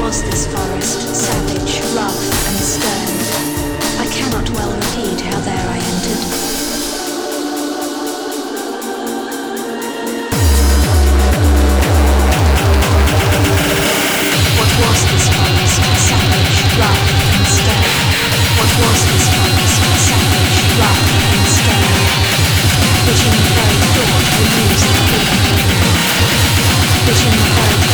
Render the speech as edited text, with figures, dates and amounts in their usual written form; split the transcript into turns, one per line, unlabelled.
was this forest, savage, rough and stern? I cannot well repeat how there I entered. What was this forest, savage, rough and stern? What was this forest, savage, rough and stern? Which in the very thought removes the fear. Which in the very